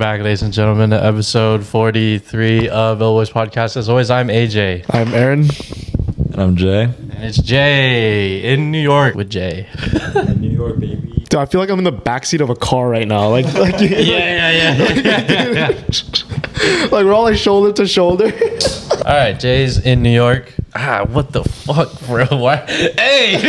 back, ladies and gentlemen, to episode 43 of Illboys Podcast. As always, I'm AJ. I'm Aaron. And I'm Jay. And it's Jay in New York with Jay. In New York, baby. Dude, I feel like I'm in the backseat of a car right now. Like Yeah. like we're all like shoulder to shoulder. All right, Jay's in New York. What the fuck, bro? Why? Hey!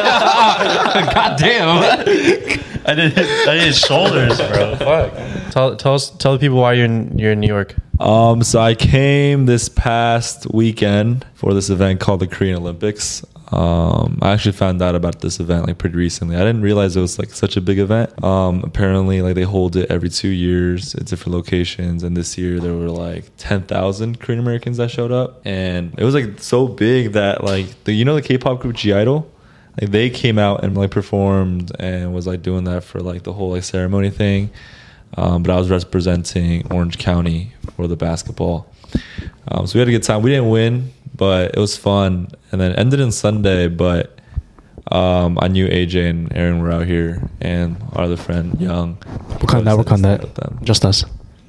God damn. I did his shoulders, bro. Fuck. Tell the people why you're in New York. So I came this past weekend for this event called the Korean Olympics. I actually found out about this event like pretty recently. I didn't realize it was like such a big event. Apparently like they hold it every 2 years at different locations, and this year there were like 10,000 Korean Americans that showed up, and it was like so big that like the K-pop group G-Idol, like they came out and like performed and was like doing that for like the whole like ceremony thing. But I was representing Orange County for the basketball. So we had a good time. We didn't win, but it was fun. And then it ended in Sunday, but I knew AJ and Aaron were out here, and our other friend, Young. We'll cut that. Just us.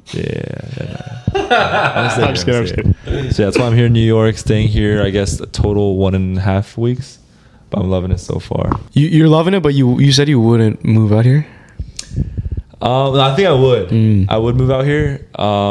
Yeah. I'm just kidding. So that's why I'm here in New York, staying here, I guess, a total 1.5 weeks. But I'm loving it so far. You're loving it, but you said you wouldn't move out here? I think I would. I would move out here.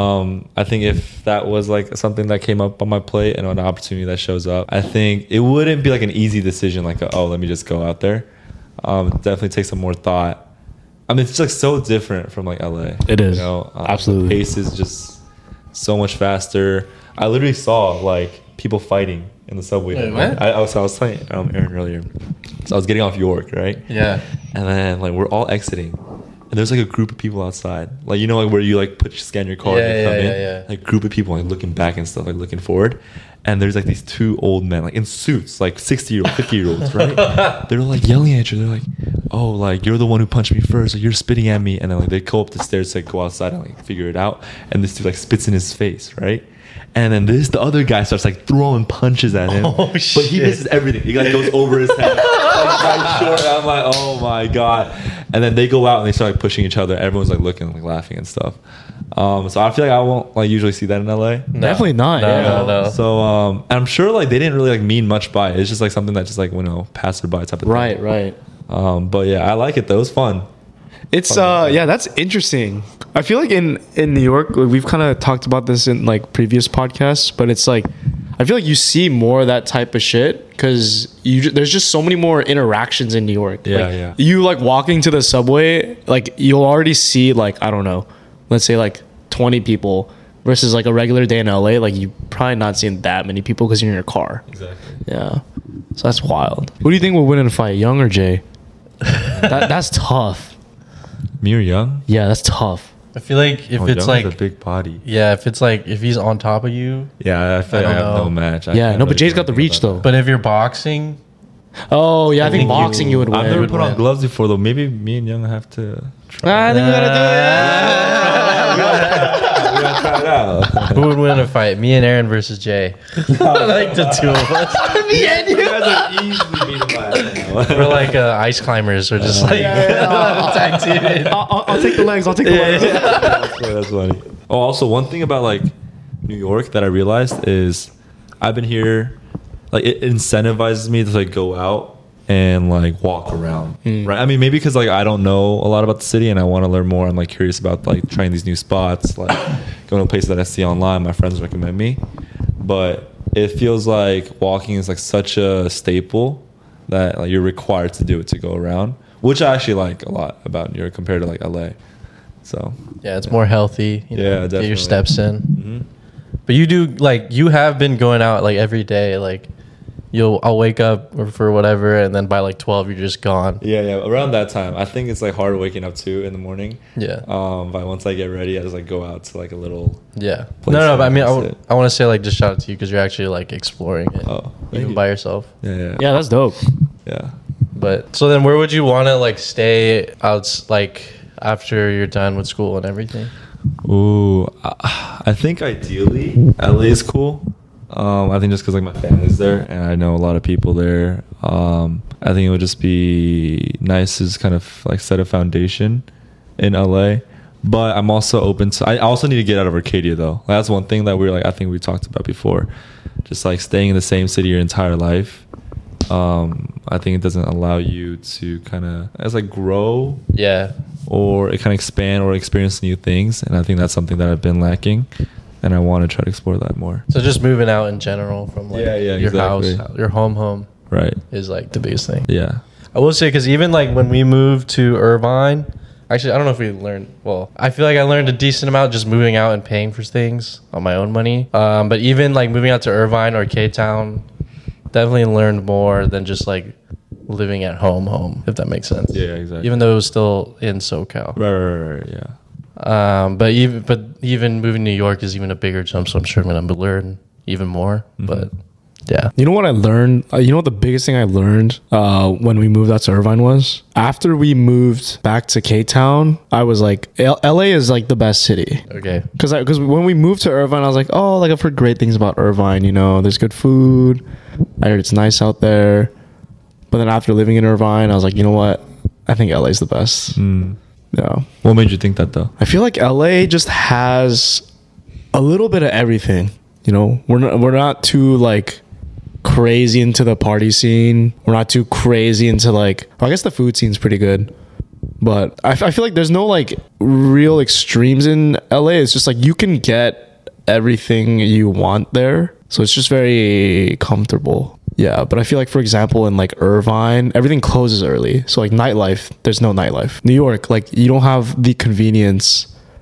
I think if that was like something that came up on my plate and an opportunity that shows up, I think it wouldn't be like an easy decision. Like, let me just go out there. It definitely takes some more thought. I mean, it's like so different from like LA. It is. Absolutely. The pace is just so much faster. I literally saw like people fighting in the subway. Wait, what? I was telling Aaron earlier. So I was getting off York, right? Yeah. And then like we're all exiting. And there's like a group of people outside, like like where you like scan your card and come in. Yeah. Like group of people like looking back and stuff, like looking forward. And there's like these two old men like in suits, like 60-year-old, 50-year-olds, right? They're like yelling at each other. They're like, "Oh, like you're the one who punched me first, or you're spitting at me." And then like they go up the stairs to like, go outside and like figure it out. And this dude like spits in his face, right? And then the other guy starts like throwing punches at him. Oh, but shit. he misses everything. He like goes over his head. Like, short. I'm like, oh my God. And then they go out and they start like pushing each other. Everyone's like looking, like laughing and stuff. So I feel like I won't like usually see that in LA. No. Definitely not. No. So and I'm sure like they didn't really like mean much by it. It's just like something that just like passerby type of thing. Right. But yeah, I like it though. It was fun. It's that's interesting. I feel like in New York, like, we've kind of talked about this in like previous podcasts, but it's like I feel like you see more of that type of shit because there's just so many more interactions in New York. Yeah. You like walking to the subway, like you'll already see like I don't know, let's say like 20 people versus like a regular day in LA. Like you probably not seeing that many people because you're in your car. Exactly. Yeah, so that's wild. Who do you think will win in a fight, Young or Jay? That's tough. Me or Young? Yeah, that's tough. I feel like if it's Young like has a big body. yeah, if it's like if he's on top of you. Yeah, I feel like I have no match. But Jay's got the reach though. But if you're boxing, Oh yeah, I think boxing you would win. I've never put on win. gloves before though. Maybe me and Young have to try. I think we gotta do it. We gotta try it out. who would win a fight? Me and Aaron versus Jay. Like the two of us. Me and you guys are easily beaten by We're like ice climbers. We're just like tag teaming. I'll take the legs. That's funny. Oh, also one thing about like New York that I realized is I've been here, like it incentivizes me to like go out and like walk around, right? I mean, maybe because like I don't know a lot about the city and I want to learn more. I'm like curious about like trying these new spots, like going to places that I see online. My friends recommend me, but it feels like walking is like such a staple that like you're required to do it to go around, which I actually like a lot about New York compared to like LA. So Yeah, it's more healthy. You know, Yeah, get definitely. your steps in. But you do like you have been going out like every day. Like I'll wake up or for whatever, and then by like 12 you're just gone. Yeah. Around that time, I think it's like hard waking up too in the morning. Yeah. But once I get ready, I just like go out to like a little. Yeah. place No, but I mean, and sit. I want to say like just shout out to you because you're actually like exploring it, Oh, thank even you. by yourself. Yeah. Yeah, that's dope. Yeah. But so then, where would you want to like stay out like after you're done with school and everything? Ooh, I think ideally LA is cool. I think just because like my family's there and I know a lot of people there. I think it would just be nice to just kind of like set a foundation in LA. But I'm also open to. I also need to get out of Arcadia though. That's one thing that we're like. I think we talked about before. Just like staying in the same city your entire life. I think it doesn't allow you to kind of as like grow. Yeah. Or it kind of expand or experience new things, and I think that's something that I've been lacking, and I want to try to explore that more. So just moving out in general from like your exactly. house, your home Right. is like the biggest thing. Yeah. I will say, because even like when we moved to Irvine, actually, I don't know if we learned. Well, I feel like I learned a decent amount just moving out and paying for things on my own money. But even like moving out to Irvine or K-Town, definitely learned more than just like living at home, if that makes sense. Yeah, exactly. Even though it was still in SoCal. Right, yeah. But even moving to New York is even a bigger jump, so I'm sure I'm gonna learn even more. But yeah. You know what I learned? You know what the biggest thing I learned when we moved out to Irvine was? After we moved back to K-Town, I was like, LA is like the best city. Okay. Because when we moved to Irvine, I was like, oh, like I've heard great things about Irvine. You know, there's good food. I heard it's nice out there. But then after living in Irvine, I was like, you know what? I think LA is the best. Yeah. What made you think that though? I feel like LA just has a little bit of everything. You know, we're not too like crazy into the party scene. We're not too crazy into like, well, I guess the food scene's pretty good. But I feel like there's no like real extremes in LA. It's just like you can get everything you want there. So it's just very comfortable. Yeah, but I feel like, for example, in like Irvine, everything closes early. So like nightlife, there's no nightlife. New York, like you don't have the convenience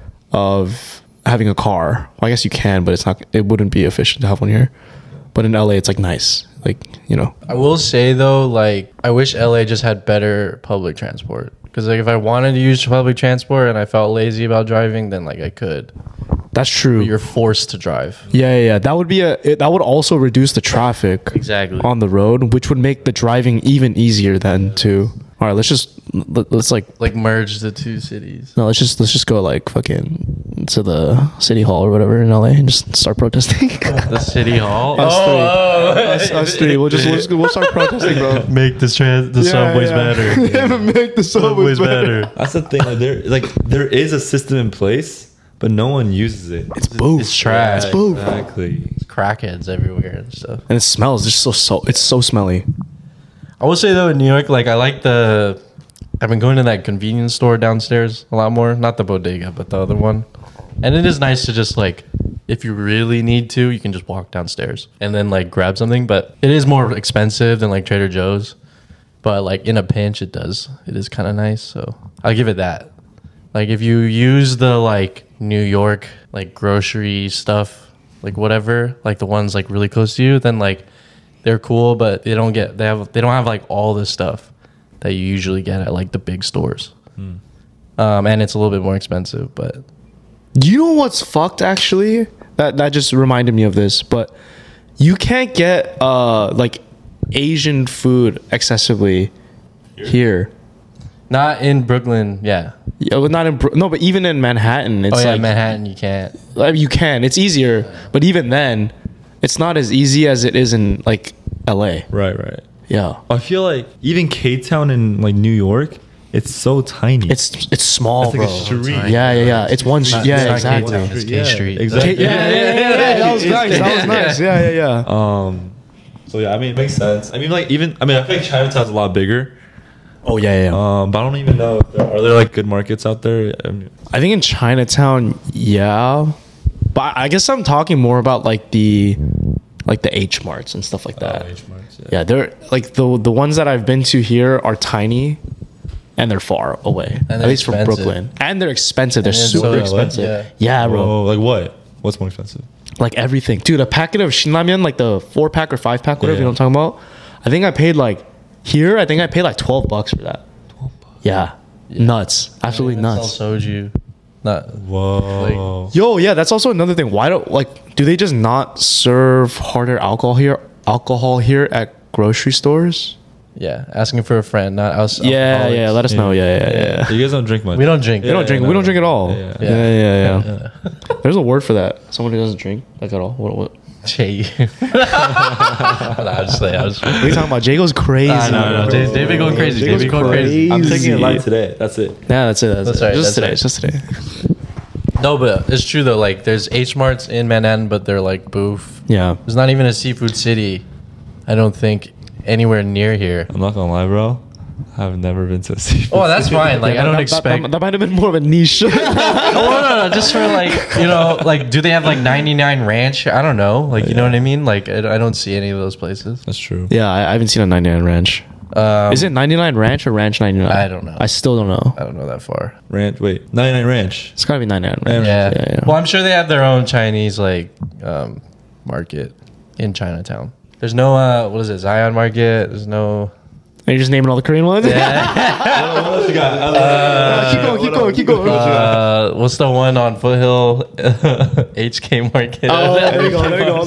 of having a car. Well, I guess you can, but it wouldn't be efficient to have one here. But in LA, it's like nice. Like, you know. I will say though, like I wish LA just had better public transport. Because like if I wanted to use public transport and I felt lazy about driving, then like I could. That's true. But you're forced to drive. Yeah. That would also reduce the traffic Exactly. on the road, which would make the driving even easier then too. All right, let's like merge the two cities. no, let's just go like fucking to the city hall or whatever in LA and just start protesting. The city hall. Us three. We'll start protesting, bro. Make the subways better. Make the subways better. That's the thing. There is a system in place, but no one uses it. It's both. It's trash. It's both. Exactly. Crackheads everywhere and stuff. And it smells just it's so smelly. I will say though, in New York, like I've been going to that convenience store downstairs a lot more. Not the bodega, but the other one. And it is nice to just like, if you really need to, you can just walk downstairs and then like grab something. But it is more expensive than like Trader Joe's. But like in a pinch, it is kind of nice. So I'll give it that. Like if you use the like New York like grocery stuff, like whatever, like the ones like really close to you, then like they're cool, but they don't have like all the stuff that you usually get at like the big stores. And it's a little bit more expensive, but You know what's fucked actually? That just reminded me of this, but you can't get like Asian food excessively here. not in Brooklyn. Yeah. Yeah, but not in no, but even in Manhattan, it's like Manhattan, you can't. you can. It's easier, but even then, it's not as easy as it is in like LA. Right. Yeah, I feel like even K-Town in like New York, it's so tiny. it's small, It's like bro. a street. Yeah. It's one. Not- Yeah, it's not exactly. K-Town, it's K Street. Exactly. Yeah. That was nice. That was nice. Yeah. So yeah, I mean, it makes sense. I mean, like I feel like Chinatown's a lot bigger. Oh yeah. But I don't even know. Are there like good markets out there? I mean, I think in Chinatown, yeah. But I guess I'm talking more about like the H marts and stuff like that. H-Marts, Yeah, they're like the ones that I've been to here are tiny, and they're far away. And At they're least from expensive. Brooklyn, and they're expensive. They're And it's super so- expensive. yeah. Yeah, bro. Oh, like what? What's more expensive? Like everything, dude. A packet of Shinramyeon, like the 4-pack or 5-pack, whatever Yeah. you know what I'm talking about. I think I paid like $12 for that. Yeah, nuts. Absolutely nuts. Sell soju. Not. Whoa. Yo, yeah, that's also another thing. Why do they just not serve harder alcohol here at grocery stores? Yeah, asking for a friend, not us. Yeah, alcoholics. let us know. Yeah. You guys don't drink much. We don't drink. We don't drink. We don't drink at all. Yeah. Yeah. There's a word for that. Someone who doesn't drink like at all. What? Jay. I'm just like, What are you talking about? Jago's crazy. no. bro. They been going crazy. Jago's They been going crazy. I'm taking it light today. That's it. Yeah, that's it. That's it. right, Just that's today. right. Just today. No, but it's true though. Like, there's H Marts in Manhattan, but they're like boof. Yeah. There's not even a seafood city. I don't think anywhere near here. I'm not gonna lie, bro. I've never been to a seafood. Oh, that's fine. Like, I don't That- expect. That might have been more of a niche. Oh, no, just for like, you know, like, do they have like 99 Ranch? I don't know. Like, you know what I mean? Like, I don't see any of those places. That's true. Yeah, I haven't seen a 99 Ranch. Is it 99 Ranch or Ranch 99? I don't know. I still don't know. I don't know that far. Ranch. Wait, 99 Ranch. It's gotta be 99 Ranch. Yeah. yeah. Well, I'm sure they have their own Chinese like market in Chinatown. There's no what is it? Zion Market. There's no. Are you just naming all the Korean ones? Yeah. What else you got? Keep going. What's the one on Foothill? HK Market. Oh, there you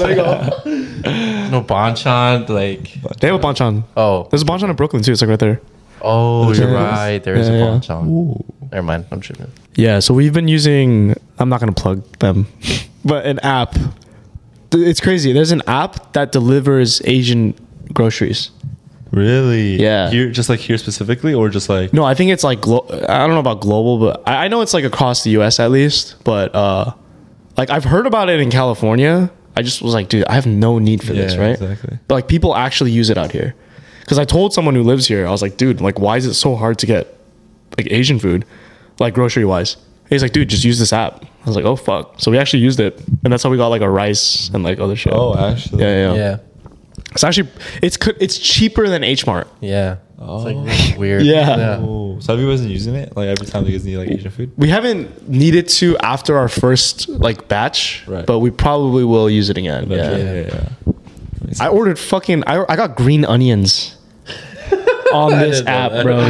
go. No Bonchon. Like. They have a Bonchon. Oh. There's a Bonchon in Brooklyn too. It's like right there. Oh, you're Yeah. right. There is a Yeah. Bonchon. Never mind. I'm tripping. Yeah, so we've been using. I'm not gonna plug them, but an app. It's crazy. There's an app that delivers Asian groceries. Really? Yeah. Here, just like here specifically, or just like No, I think it's like I don't know about global, but I know it's like across the U.S. at least. But like I've heard about it in California. I just was like, dude, I have no need for this, right? Exactly. But like people actually use it out here. Because I told someone who lives here, I was like, dude, like why is it so hard to get like Asian food, like grocery wise? He's like, dude, just use this app. I was like, oh fuck. So we actually used it, and that's how we got like a rice and like other shit. Oh, actually. yeah. Yeah. It's actually it's cheaper than H Mart. Yeah. Oh. It's like really weird. Yeah. Oh, so have you guys been using it? Like every time you guys need like Asian food? We haven't needed to after our first like batch, Right. but we probably will use it again. Yeah. Yeah. I ordered fucking. I got green onions on this didn't know app, that. bro.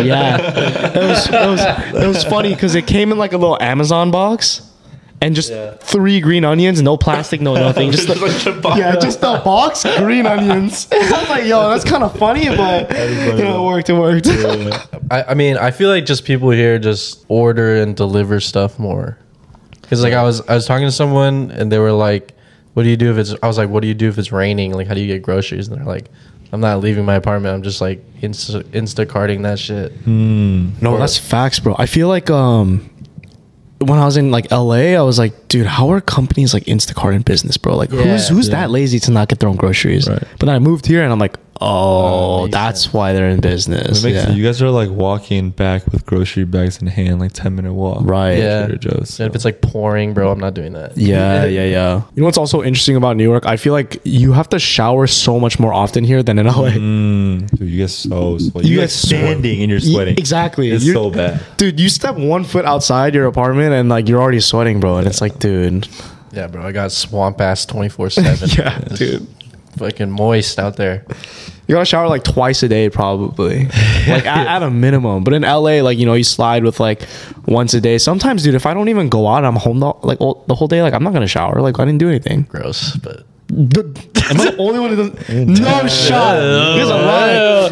Yeah, it was funny because it came in like a little Amazon box. And just Yeah. 3 green onions, no plastic, no nothing. Just just the box, green onions. I was like, yo, that's kind of funny, but you know, it worked. I mean, I feel like just people here just order and deliver stuff more. Because like I was talking to someone and they were like, "What do you do if it's?" I was like, "What do you do if it's raining? Like, how do you get groceries?" And they're like, "I'm not leaving my apartment. I'm just like Instacarting that shit." No, that's facts, bro. I feel like when I was in like LA, I was like, dude, how are companies like Instacart in business, bro? Like, who's that lazy to not get their own groceries? Right. But then I moved here and I'm like, oh, makes that's sense. why they're in business. It makes Yeah. sense. You guys are like walking back with grocery bags in hand, like 10-minute walk. Right. Yeah. Trader Joe's. And if it's like pouring, bro, I'm not doing that. Yeah. You know what's also interesting about New York? I feel like you have to shower so much more often here than in LA. Dude, you get so sweaty. You You get get standing and you're sweating. Exactly. It's You're- so bad. Dude, you step 1 foot outside your apartment and like you're already sweating, bro. And it's like, dude. Yeah, bro, I got swamp ass 24/7. Yeah, dude. Fucking moist out there. You gotta shower like twice a day, probably, like at a minimum. But in LA, like, you know, you slide with like once a day. Sometimes, dude, if I don't even go out, I'm home the whole day. Like, I'm not gonna shower. Like, I didn't do anything. Gross, but Am I the only one who doesn't? No shot. There's a lie.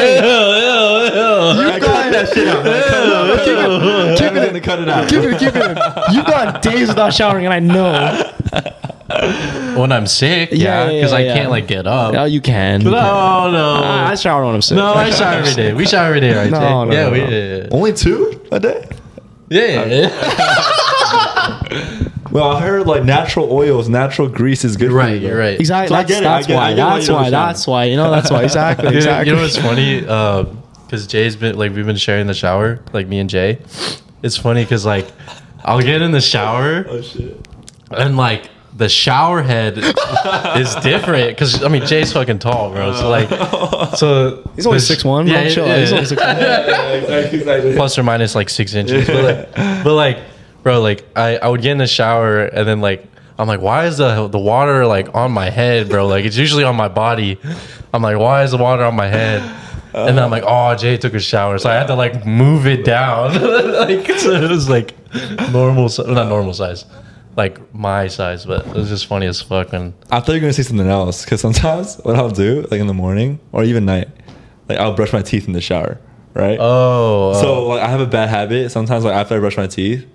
You got that shit out. keep it in. Cut it out. Keep it in. You've gone days without showering, and I know. when I'm sick, Yeah, because I yeah. can't like get up. Oh, you can. No, no. I shower when I'm sick. No, I shower every day. We shower every day, right? No, Jay? no, yeah, no, we no. did. Only 2 a day? Yeah. Well, I heard like natural oils, natural grease is good You're for right. you. You're right. Exactly. So I get it. That's I get why. why That's you why. don't That's why. You know. That's why. Exactly. Exactly. You know what's funny? Because Jay's been like we've been sharing the shower, like me and Jay. It's funny because like I'll get in the shower Oh shit. and like the shower head is different because I mean Jay's fucking tall, bro. So like, He's only 6'1". Yeah, Yeah, chill. yeah. He's only 6'1". Exactly. plus or minus like 6 inches. But like, bro, like I would get in the shower and then like I'm like, why is the water like on my head, bro? Like it's usually on my body. I'm like, why is the water on my head? And then I'm like, oh, Jay took a shower, so I had to like move it down. Like so it was like normal, not normal size, like my size, but it was just funny as fuck. And I thought you were gonna say something else because sometimes what I'll do, like in the morning or even night, like I'll brush my teeth in the shower, right? So like I have a bad habit. Sometimes like after I brush my teeth,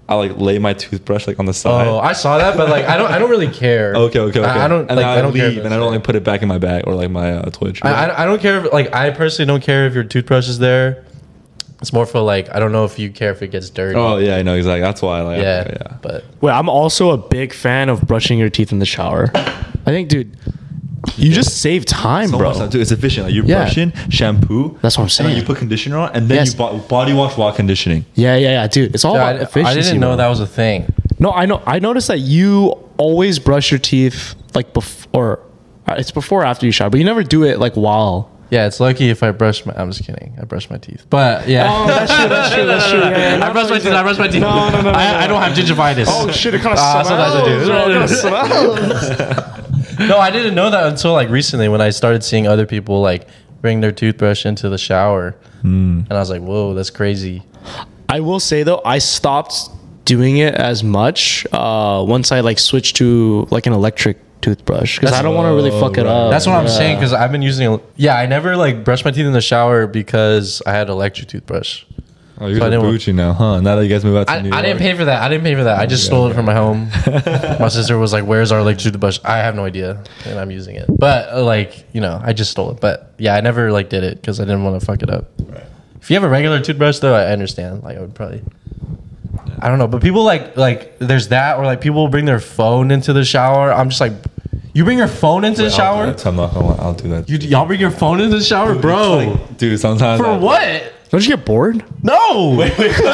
I like lay my toothbrush like on the side. Oh, I saw that, but like I don't really care. Okay. I don't and like. I I don't care. leave, and I don't like put it back in my bag or like my toiletry. I don't care. If, like I personally don't care if your toothbrush is there. It's more for like I don't know if you care if it gets dirty. Oh yeah, I know exactly. That's why. Like, yeah, okay, yeah. But Wait, I'm also a big fan of brushing your teeth in the shower. I think, dude, you just save time, So bro. much time, too. It's efficient. Like you're Yeah. brushing, shampoo. That's what I'm And saying. then you put conditioner on, and then Yes. you body wash while conditioning. Yeah, dude. It's all yeah, about efficiency. I didn't know bro. that was a thing. No, I know. I noticed that you always brush your teeth like before. It's before or after you shower, but you never do it like while. Yeah, it's lucky if I brush my. I'm just kidding. I brush my teeth, but yeah. Oh, that's true. That's true. Yeah, I brush my teeth. I brush my teeth. No. I don't have gingivitis. Oh shit! It kind of sometimes I do. smells. No, I didn't know that until like recently when I started seeing other people like bring their toothbrush into the shower, and I was like, "Whoa, that's crazy." I will say though, I stopped doing it as much once I like switched to like an electric toothbrush because I don't want to really fuck it up. That's what I'm Yeah. saying because I've been using. Yeah, I never like brushed my teeth in the shower because I had electric toothbrush. Oh, you're So I so didn't want- bougie now, huh? Now that you guys move out to New York. I didn't pay for that. I just stole it from my home. My sister was like, "Where's our electric toothbrush?" I have no idea, and I'm using it. But like, I just stole it. But yeah, I never like did it because I didn't want to fuck it up. Right. If you have a regular toothbrush, though, I understand. Like, I would probably. I don't know, but people like there's that, or like people bring their phone into the shower. I'm just like, you bring your phone into the shower? I'm not gonna lie, I'll do that. Y'all bring your phone into the shower, bro? Like, dude, sometimes For what? Don't you get bored? No. Are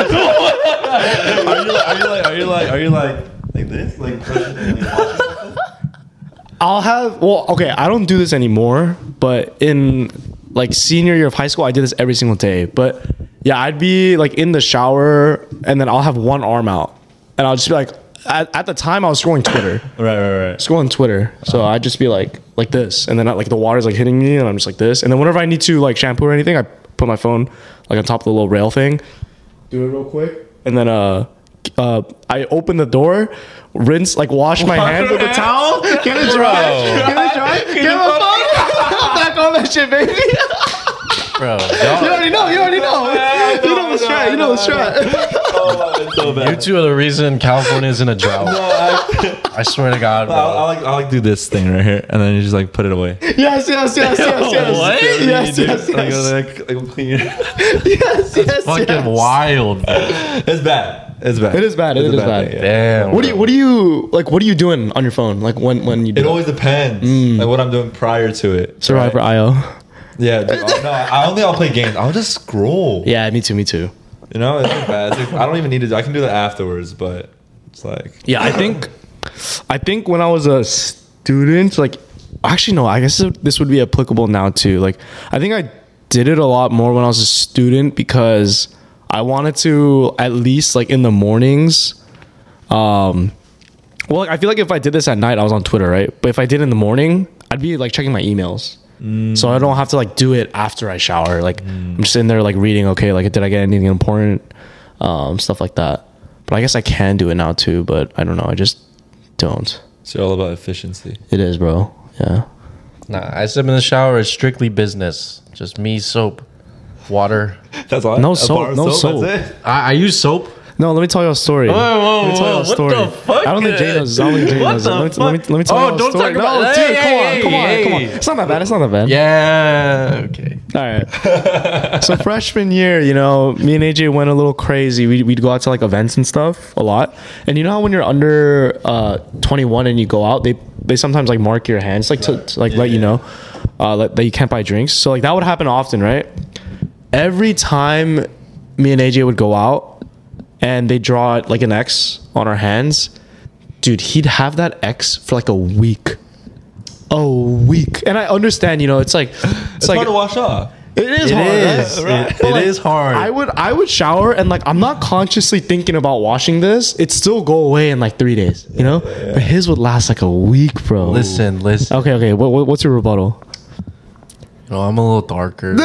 you like this? Like I'll have okay, I don't do this anymore, but in like senior year of high school I did this every single day. But yeah, I'd be like in the shower and then I'll have one arm out and I'll just be like at the time I was scrolling Twitter. Right. Scrolling Twitter. So I'd just be like this and then like the water's like hitting me and I'm just like this. And then whenever I need to like shampoo or anything, I put my phone like on top of the little rail thing. Do it real quick. And then I open the door, rinse, like wash my hands with a towel, get it dry, get my phone back on that shit, baby. Bro, You already know. You know the strat. You know the strat. Oh, it's so you bad. two are the reason California is in a drought. I swear to God, bro. I like do this thing right here, and then you just like put it away. Yes. What? Yes. Like clean your- Yes. Fucking wild, bro. It's bad. It's bad. It is bad. It It's a is bad. thing, yeah. Damn. What do you doing on your phone? Like when you do It always depends. Like what I'm doing prior to it. Survivor right? IO? Yeah. Dude, I'll play games. I'll just scroll. Yeah, me too. You know, it's not bad. It's like, I don't even need to. I can do that afterwards, but it's like Yeah, I think when I was a student, like, actually no, I guess this would be applicable now too. Like, I think I did it a lot more when I was a student because I wanted to at least like in the mornings. Well, like, I feel like if I did this at night, I was on Twitter, right? But if I did it in the morning, I'd be like checking my emails. So I don't have to like do it after I shower. Like I'm just in there like reading. Okay, like did I get anything important? Stuff like that. But I guess I can do it now too. But I don't know. I just don't. it's all about efficiency. It is, bro. Yeah. Nah, I step in the shower. It's strictly business. Just me, soap, water. That's all. No A soap, bar of no soap. That's it. I use soap. No, let me tell you a story. Whoa, Let me tell you a what story. the fuck? I don't think Jay knows. I don't think Jay What knows. the Let me fuck? tell you Oh, a don't story. talk about- No, hey, dude, hey, come on. hey. It's not that bad. It's not that bad. Yeah. Okay. All right. So freshman year, me and AJ went a little crazy. We'd go out to like events and stuff a lot. And you know how when you're under 21 and you go out, they sometimes like mark your hands like to like let you know that you can't buy drinks. So like that would happen often, right? Every time me and AJ would go out and they draw like an X on our hands, dude, he'd have that X for like a week. And I understand, it's like It's hard to wash off. it is It hard. is. Right? It But, like, is hard. I would shower and like I'm not consciously thinking about washing this. It'd still go away in like 3 days, But his would last like a week, bro. Listen. Okay. What's your rebuttal? I'm a little darker.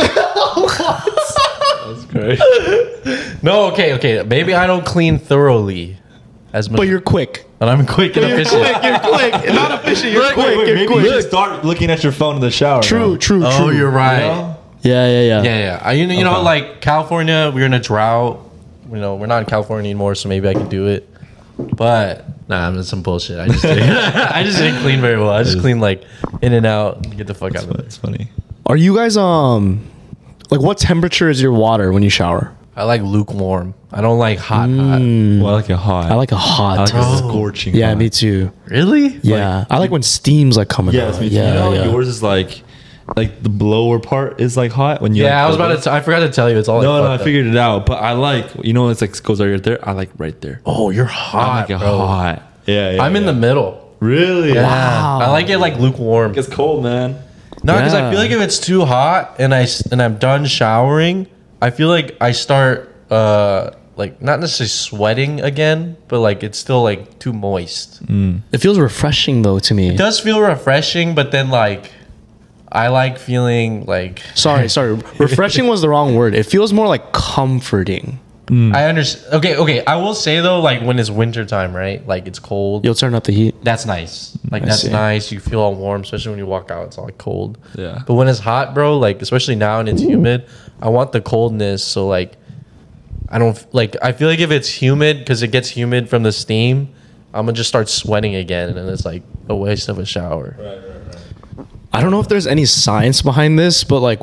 That's great. No, okay. Maybe I don't clean thoroughly as much. But you're quick. And I'm quick and efficient. You're quick. Not efficient. You're quick. Wait, You're maybe quick. you should start looking at your phone in the shower. True. Oh, you're right. You know? Yeah. Yeah. You know, Okay. like California, we're in a drought. we're not in California anymore, so maybe I can do it. But nah, I'm just some bullshit. I just I just didn't clean very well. I just clean like in and out and get the fuck out of it. It's funny. Are you guys like what temperature is your water when you shower? I like lukewarm. I don't like hot. Well, I like it hot. I like a hot. I like it scorching. Yeah, hot. me too. Really? Yeah, I like when steam's like coming Yes, out. me too. Yeah, You know, yeah. yours is like the lower part is like hot when you. Yeah, like, I was go about there. to. I forgot to tell you. It's all. No, like, no, I fucked up. figured it out. But I like, it's like goes right there. I like right there. Oh, you're I hot, like it bro. hot. Yeah. I'm in the middle. Really. Yeah. Wow. I like it like lukewarm. It's cold, man. No, because I Yeah. feel like if it's too hot and I'm done showering, I feel like I start like not necessarily sweating again, but like it's still like too moist. It feels refreshing though to me. It does feel refreshing, but then like I like feeling like Sorry. Refreshing was the wrong word. It feels more like comforting. I understand. Okay. I will say though, like when it's winter time, right? Like it's cold. You'll turn up the heat. That's nice. Like I that's see. nice. You feel all warm, especially when you walk out. It's all like cold. Yeah. But when it's hot, bro, like especially now and it's humid, I want the coldness. So like, I don't like. I feel like if it's humid, because it gets humid from the steam, I'm gonna just start sweating again, and it's like a waste of a shower. I don't know if there's any science behind this, but like,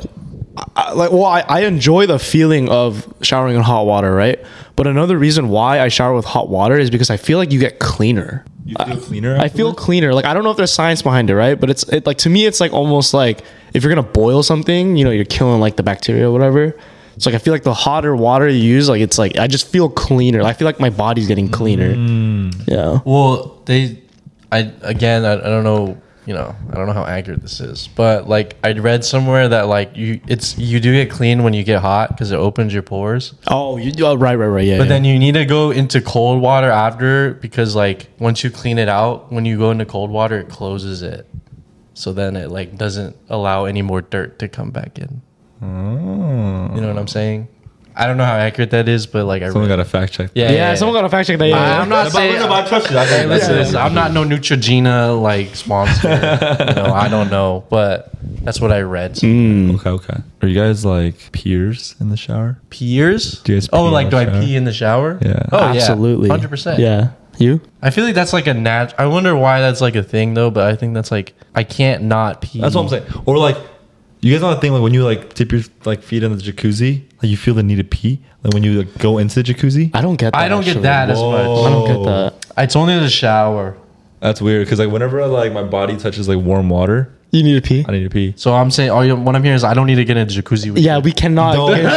I enjoy the feeling of showering in hot water, right? But another reason why I shower with hot water is because I feel like you get cleaner. You feel cleaner. I feel afterwards? cleaner. Like I don't know if there's science behind it, right? But it's like to me, it's like almost like if you're gonna boil something, you're killing like the bacteria or whatever. So like I feel like the hotter water you use, like it's like I just feel cleaner. I feel like my body's getting cleaner. Yeah. Well, I don't know. I don't know how accurate this is, but like I read somewhere that like you do get clean when you get hot because it opens your pores. Oh, right. Yeah. But then you need to go into cold water after because like once you clean it out, when you go into cold water, it closes it. So then it like doesn't allow any more dirt to come back in. You know what I'm saying? I don't know how accurate that is, but like Someone got to fact check. yeah, someone got to fact check that. Yeah. I'm not saying. I trust you. Hey, listen, I'm not no Neutrogena like sponsor. I don't know, but that's what I read. Okay. Are you guys like peers in the shower? Peers? Do you guys pee Oh, in like the do I shower? pee in the shower? Yeah. Oh, Absolutely. 100%. Yeah. You? I feel like that's like I wonder why that's like a thing though, but I think that's like I can't not pee. That's what I'm saying. Or like, you guys know that thing like when you like dip your like feet in the jacuzzi, like you feel the need to pee, like when you like go into the jacuzzi. I don't get that. I don't get actually. that as much. I don't get that. It's only the shower. That's weird because like whenever like my body touches like warm water, You need to pee? I need to pee. So I'm saying, what I'm hearing is I don't need to get in a jacuzzi with Yeah, you. we cannot.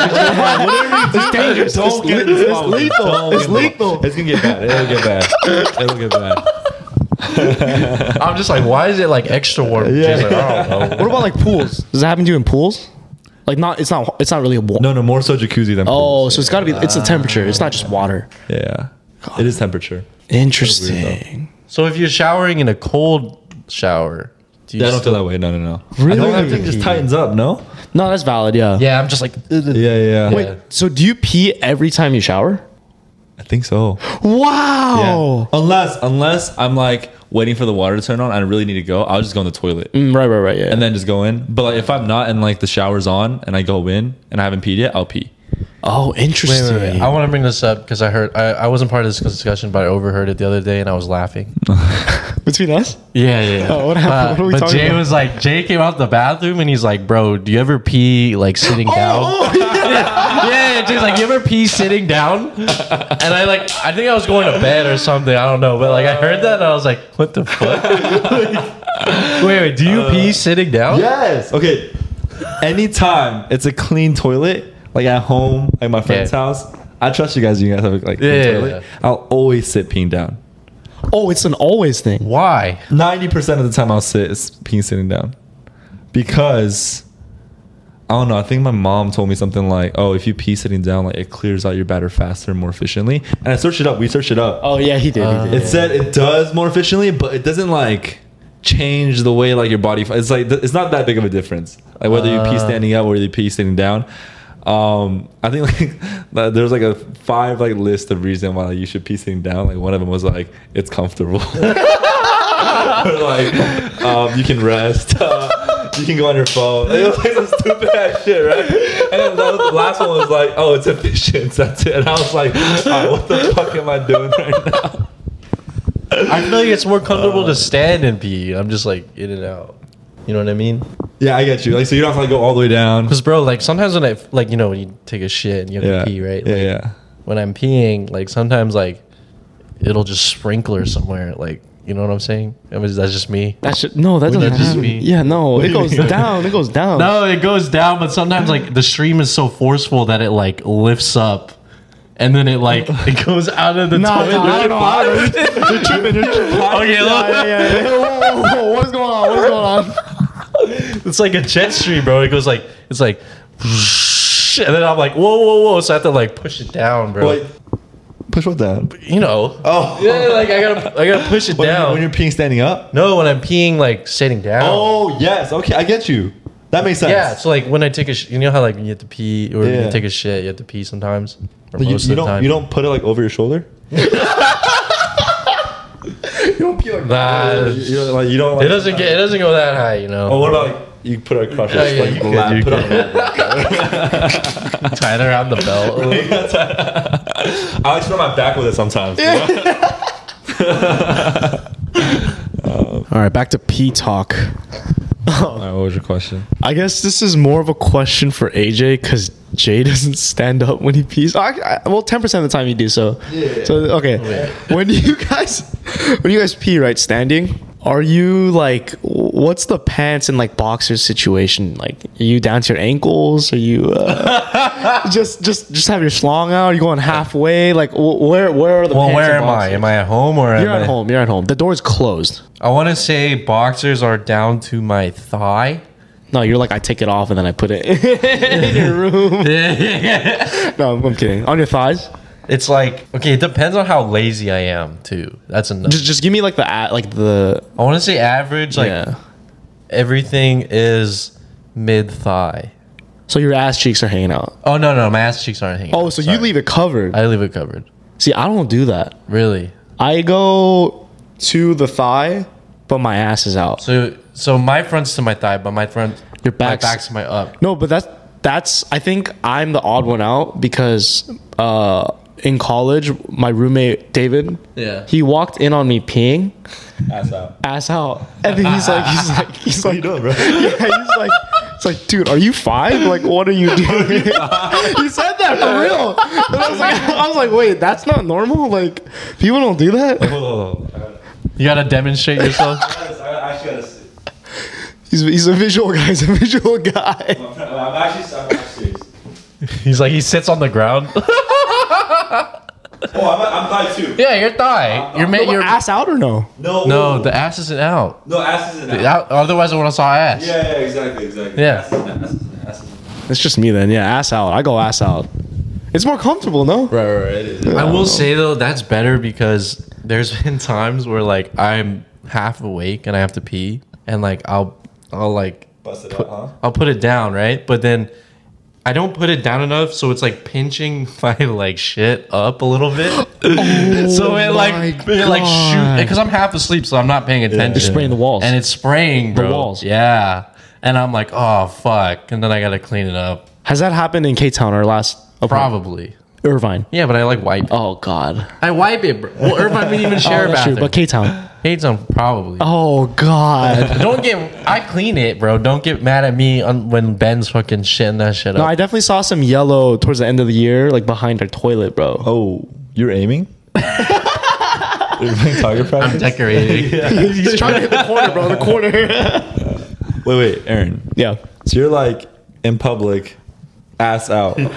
It's dangerous. It's lethal. It's lethal. It's gonna get bad. It'll get bad. It'll get bad. I'm just like, why is it like extra warm? She's like, I don't know. What about like pools? Does that happen to you in pools? Like it's not really a warm. No, more so jacuzzi than Oh, pools. so it's got to be. It's the temperature. It's not just water. Yeah. It is temperature. Interesting. So if you're showering in a cold shower, do you Yeah, I don't still- feel that way. No. Really? I think everything just tightens up, no? No, that's valid. Yeah. Yeah, I'm just like, Yeah. Wait. So do you pee every time you shower? I think so. Wow. Unless I'm like waiting for the water to turn on, I really need to go. I'll just go in the toilet Right. Yeah. and then just go in. But like if I'm not and like the shower's on and I go in and I haven't peed yet, I'll pee. oh, interesting. wait. I want to bring this up because I wasn't part of this discussion, but I overheard it the other day and I was laughing. Between us? Yeah. Oh, what happened? What are we but talking Jay about? was like, Jay came out the bathroom and he's like, bro, do you ever pee like sitting down? Yeah, Jay's like, you ever pee sitting down? And I think I was going to bed or something. I don't know. But like I heard that and I was like, what the fuck? wait, do you pee sitting down? Yes. Okay. Anytime it's a clean toilet, like at home, like my friend's Yeah. house, I trust you guys. You guys have a like clean Yeah. toilet. I'll always sit peeing down. Oh, it's an always thing. Why? 90% of the time I'll sit is peeing sitting down because I don't know. I think my mom told me something like, "Oh, if you pee sitting down, like it clears out your bladder faster and more efficiently." And I searched it up. We searched it up. Oh yeah, he did. It said it does more efficiently, but it doesn't like change the way like your body. It's like it's not that big of a difference. Like whether you pee standing up or whether you pee sitting down. I think like there's like a 5 like list of reasons why you should pee sitting down. Like one of them was like it's comfortable. Or, like you can rest. you can go on your phone. It was like some stupid ass shit, right? And then the last one was like, oh, it's efficient. That's it. And I was like, what the fuck am I doing right now? I feel like it's more comfortable to stand and pee. I'm just like in and out. You know what I mean? Yeah, I get you. Like, so you don't have to like go all the way down. Because bro, like sometimes when I like, you know, when you take a shit and you have to pee, right? Yeah, Like, yeah. when I'm peeing, like sometimes like it'll just sprinkler somewhere, like, you know what I'm saying? That's just me. That doesn't that just happen. me? Yeah, no, it goes down. It goes down. No, it goes down, but sometimes like the stream is so forceful that it like lifts up, and then it like it goes out of the toilet. I don't know. They're tripping. Okay, look. Yeah. Whoa, what is going on? What is going on? It's like a jet stream, bro. It goes like it's like, and then I'm like, whoa. So I have to like push it down, bro. Wait, push what down? You know. Oh, Yeah, like I gotta push it down. When you're peeing standing up. No, when I'm peeing like sitting down. Oh yes, okay, I get you. That makes sense. Yeah, so like when I take a, you know how like when you have to pee or when Yeah. you take a shit, you have to pee sometimes, or Like, most of the time. You don't put it like over your shoulder. You don't pee like Nah, You don't like. You don't. Like, it doesn't go that high, you know. Oh, what about like you put it across your Yeah, yeah, like you could, lap, you put could. it on Tie it around the belt. I like to throw my back with it sometimes. You know? All right, back to pee talk. All right, what was your question? I guess this is more of a question for AJ because Jay doesn't stand up when he pees. Well, 10% of the time you do so. Yeah. So okay, when you guys pee, right, standing, are you like, what's the pants and like boxers situation? Like, are you down to your ankles? Are you just have your schlong out? Are you going halfway? Like, where are the? Well, pants where and am I? boxers? Am I at home or You're am at I? home. You're at home. The door's closed. I want to say boxers are down to my thigh. No, you're like, I take it off and then I put it in your room. No, I'm kidding. On your thighs. It's like, okay, it depends on how lazy I am too. That's enough. Just give me like the I want to say average, like yeah. everything is mid thigh. So your ass cheeks are hanging out. Oh no, my ass cheeks aren't hanging. Oh, out. so Sorry. you leave it covered. I leave it covered. See, I don't do that. Really? I go to the thigh, but my ass is out. So my front's to my thigh, but my back's to my up. No, but that's I think I'm the odd one out because in college, my roommate David, he walked in on me peeing, ass out, and then he's like, What are you doing, bro? yeah, it's like, dude, are you 5? Like, what are you doing? He said that for real. And I was like, wait, that's not normal. Like, people don't do that. Hold on. You gotta demonstrate yourself. I actually gotta sit. He's a visual guy. He's a visual guy. I'm actually serious. He's like, he sits on the ground. Oh, I'm thigh too. Yeah, your thigh. Your ass out or no? No, the ass isn't out. No, ass isn't out. Otherwise, I would have saw ass. Yeah, exactly. Yeah. Ass isn't out. It's just me then. Yeah, ass out. I go ass out. It's more comfortable, no? Right, it is. I will say though, that's better because there's been times where like I'm half awake and I have to pee, and like I'll like Bust it out, huh? I'll put it down, right? But then I don't put it down enough, so it's like pinching my like shit up a little bit. So it like shoot, because I'm half asleep, so I'm not paying attention. You're spraying the walls. and it's spraying, bro. The walls. Yeah, and I'm like, oh fuck, and then I gotta clean it up. Has that happened in K-Town or last? Probably. Irvine. Yeah, but I like wipe. Oh God. I wipe it, bro. Well, Irvine didn't even share a That's true. bathroom. But K-Town. Hates on probably. Oh God. Don't get. I clean it, bro. Don't get mad at me when Ben's fucking shitting that shit No, up. I definitely saw some yellow towards the end of the year, like behind our toilet, bro. Oh, you're aiming? You're playing target I'm practice? decorating. He's trying to hit the corner, bro. The corner. Wait, Aaron. Yeah. So you're like in public, ass out. No,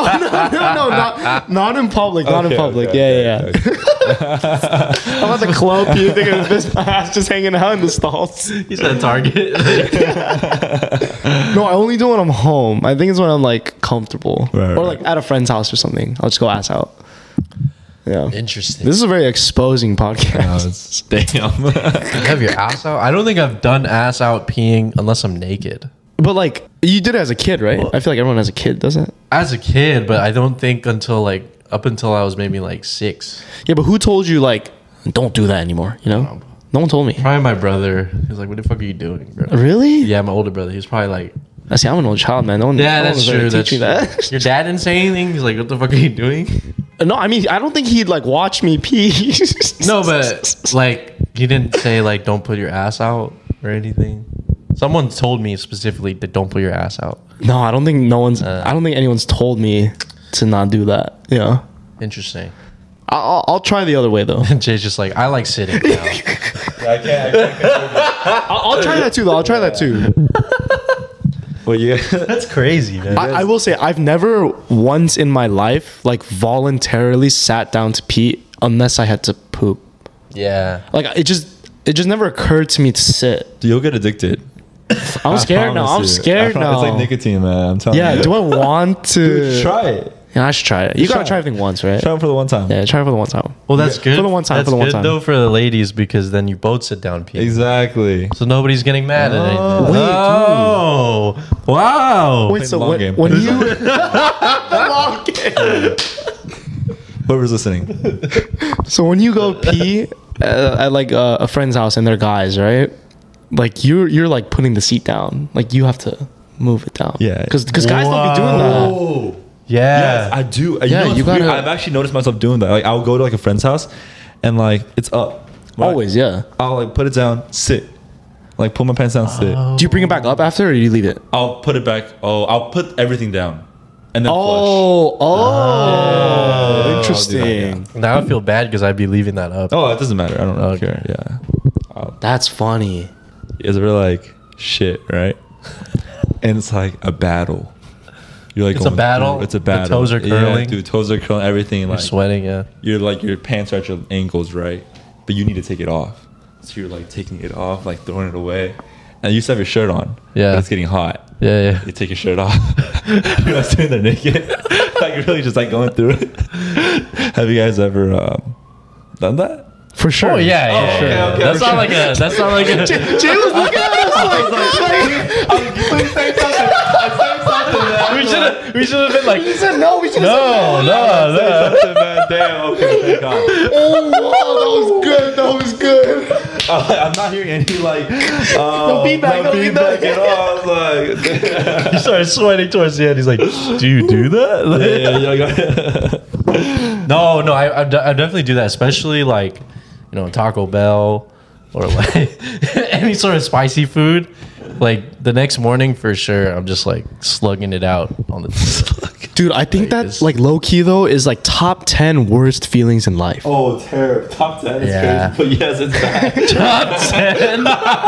not in public. Not in Okay, public. okay, Yeah. okay. I'm at the club. You think of this ass just hanging out in the stalls? He's at Target. No, I only do when I'm home. I think it's when I'm like comfortable, Right, or like at a friend's house or something. I'll just go ass out. Yeah. Interesting. This is a very exposing podcast. Damn. Have your ass out? I don't think I've done ass out peeing unless I'm naked. But like, you did it as a kid, right? I feel like everyone as a kid does it. As a kid, but I don't think until up until I was maybe like 6. Yeah, but who told you like don't do that anymore? You know? No one told me. Probably my brother. He's like, "What the fuck are you doing, bro?" Really? Yeah, my older brother. He's probably like, I see. I'm an old child, man. No one. "Yeah, no that's one was there true. to That's teach true." me that. Your dad didn't say anything. He's like, "What the fuck are you doing?" No, I mean, I don't think he'd like watch me pee. No, but like, he didn't say like, "Don't put your ass out" or anything. Someone told me specifically that don't put your ass out. No, I don't think I don't think anyone's told me to not do that. Yeah. Interesting. I'll try the other way though. Jay's just like, I like sitting down. I can't. I'll try that too though. I'll try that too. Well, yeah. That's crazy, man. I will say I've never once in my life like voluntarily sat down to pee unless I had to poop. Yeah. Like it just never occurred to me to sit. You'll get addicted. I'm scared now. I'm scared now. It's like nicotine, man. I'm telling you. Yeah. Do I want to? Dude, try it. Yeah, I should try it. You gotta try try it. everything once, right? Try it for the one time. Yeah, try it for the one time. Well, that's good. For the one time, That's for the one good, time. though, for the ladies, because then you both sit down pee. Exactly. So nobody's getting mad at anything. Wait, Oh, wow. Wait, so long when, game. when you long game. Whoever's listening. So when you go pee at like a friend's house and they're guys, right? Like you're like putting the seat down. Like you have to move it down. Yeah. Because guys don't be doing that. Oh. Yeah. Yes, I do. Yeah, what's you gotta- weird? I've actually noticed myself doing that. Like, I'll go to like a friend's house, and like it's up. Right? Always, yeah. I'll like put it down, sit. Like pull my pants down, sit. Do you bring it back up after, or do you leave it? I'll put it back. Oh, I'll put everything down, and then Oh, I'll interesting. Now I feel bad because I'd be leaving that up. flush. Oh, it doesn't matter. I don't really Okay. care. Yeah. That's funny. It's really like shit, right? And it's like a battle. You're like It's a going battle? through- It's a The battle. toes are curling? Yeah, dude, toes are curling. Everything. You're Like sweating, yeah. you're like your pants are at your ankles, right? But you need to take it off. So you're like taking it off, like throwing it away. And you used to have your shirt on. Yeah. But it's getting hot. Yeah, yeah. You take your shirt off. You're like sitting there naked. Like you're really just like going through it. Have you guys ever done that? For sure. Oh, yeah, yeah. okay, yeah. okay, That's for not like a. That's not like a. Jay was looking at us We should have been like. he said no. We should No. Something, man. Damn. Okay. Thank God. Oh, wow, that was good. That was good. I'm not hearing any like. No feedback, no feedback. at all. I was like, He started sweating towards the end. He's like, "Do you do that?" No, I definitely do that, especially like, Taco Bell or like any sort of spicy food. Like the next morning, for sure, I'm just like slugging it out on the. Dude, I think Like, that's like low key though is like top 10 worst feelings in life. Oh, terrible. Top 10 is Yeah. crazy. But yes, it's bad. Top 10.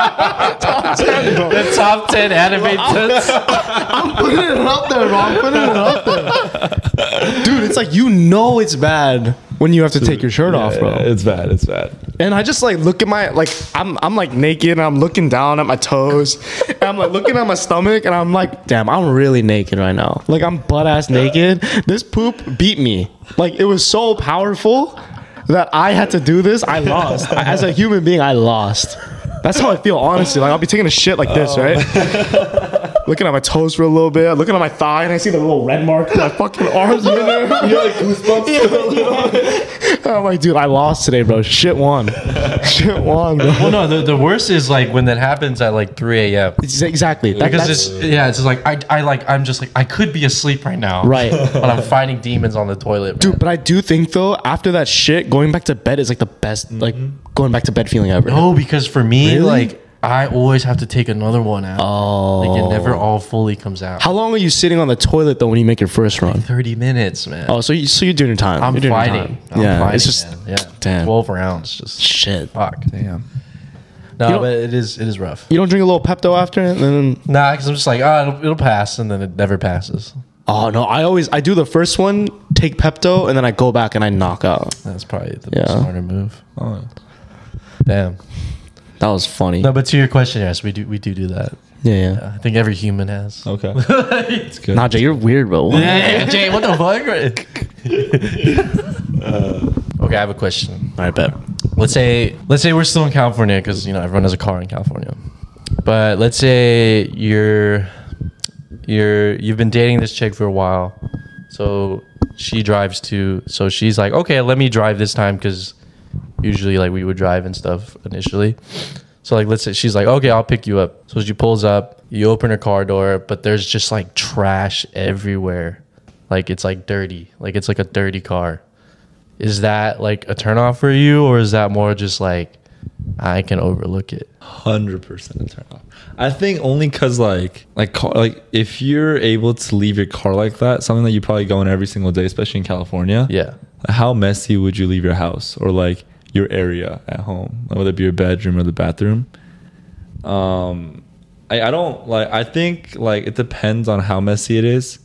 The top 10 anime tits. I'm putting it up there, bro. I'm putting it up there. Dude, it's like it's bad when you have to take your shirt off, bro. It's bad. It's bad. And I just like look at my I'm like naked and I'm looking down at my toes and I'm like looking at my stomach and I'm like, damn, I'm really naked right now. Like I'm butt ass naked. This poop beat me. Like it was so powerful that I had to do this. I lost. As a human being, I lost. That's how I feel, honestly. Like I'll be taking a shit like this, right? Looking at my toes for a little bit, looking at my thigh, and I see the little red mark. My fucking arms in there. You got like goosebumps. I'm like, dude, I lost today, bro. Shit won. Shit won, bro. Well, no, the worst is like when that happens at like 3 a.m. Exactly. Because That's it's just like I'm just like I could be asleep right now, right. But I'm fighting demons on the toilet, man. Dude, but I do think though, after that shit, going back to bed is like the best, like going back to bed feeling ever. No, because for me, Really? like I always have to take another one out. Oh. Like it never all fully comes out. How long are you sitting on the toilet though when you make your first run? 30 minutes, man. Oh, so you're doing your time. I'm You're doing your fighting. time. Yeah, fighting, it's just man. Yeah. damn. 12 rounds, just shit. fuck. Damn. No, You don't- but it is rough. You don't drink a little Pepto after, and then Nah, because I'm just like, it'll pass, and then it never passes. oh no, I do the first one, take Pepto, and then I go back and I knock out. That's probably the Yeah. smarter move. Oh. Damn. That was funny. No, but to your question, yes, we do that. Yeah. I think every human has. Okay. It's good. Nah, Jay, you're weird, bro. Yeah, Jay, what the fuck? Okay, I have a question. All right, bet. Let's say we're still in California because everyone has a car in California. But let's say you've been dating this chick for a while, so she drives too. So she's like, okay, let me drive this time because usually like we would drive and stuff initially. So like let's say she's like, okay, I'll pick you up. So she pulls up, you open her car door, but there's just like trash everywhere. Like it's like dirty. Like it's like a dirty car. Is that like a turnoff for you, or is that more just like I can overlook it? 100% a turn off. I think only because like if you're able to leave your car like that, something that you probably go in every single day, especially in California. Yeah. How messy would you leave your house or like your area at home, whether it be your bedroom or the bathroom? I don't like. I think like it depends on how messy it is.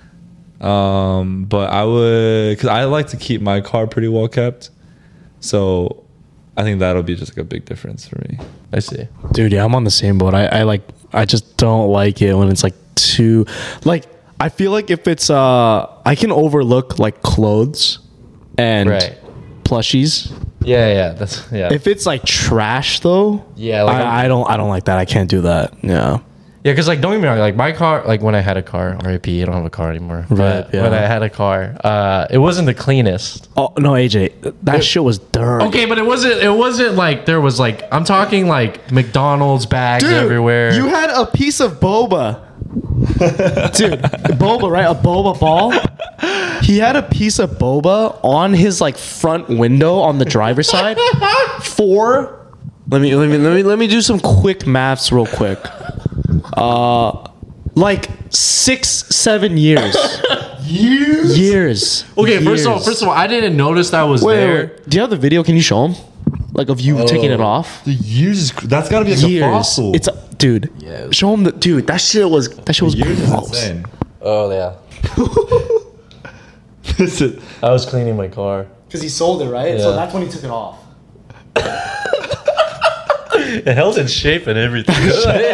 But I would, because I like to keep my car pretty well kept, so I think that'll be just like a big difference for me. I see. Dude, yeah, I'm on the same boat. I just don't like it when it's like too, like, I feel like if it's I can overlook like clothes and Right. plushies. Yeah. That's yeah. If it's like trash though, Yeah, like I don't like that. I can't do that. Yeah. Yeah, because like don't get me wrong, like my car, like when I had a car, RIP, I don't have a car anymore. Right, But yeah. when I had a car, it wasn't the cleanest. Oh no, AJ, that shit was dirty. Okay, but it wasn't like there was like I'm talking like McDonald's bags everywhere. You had a piece of boba. Dude, boba, right? A boba ball. He had a piece of boba on his like front window on the driver's side for let me do some quick maths real quick. Like 6-7 years. Years. Okay, first of all, I didn't notice that was there. Wait. Do you have the video? Can you show him? Like of you taking it off? The years, that's gotta be like Years. a fossil. It's dude. Yeah. Show him the dude. That shit was years is gross. insane. Oh yeah, This is- I was cleaning my car. Because he sold it, right? So that's when he took it off. It held in shape and everything. okay.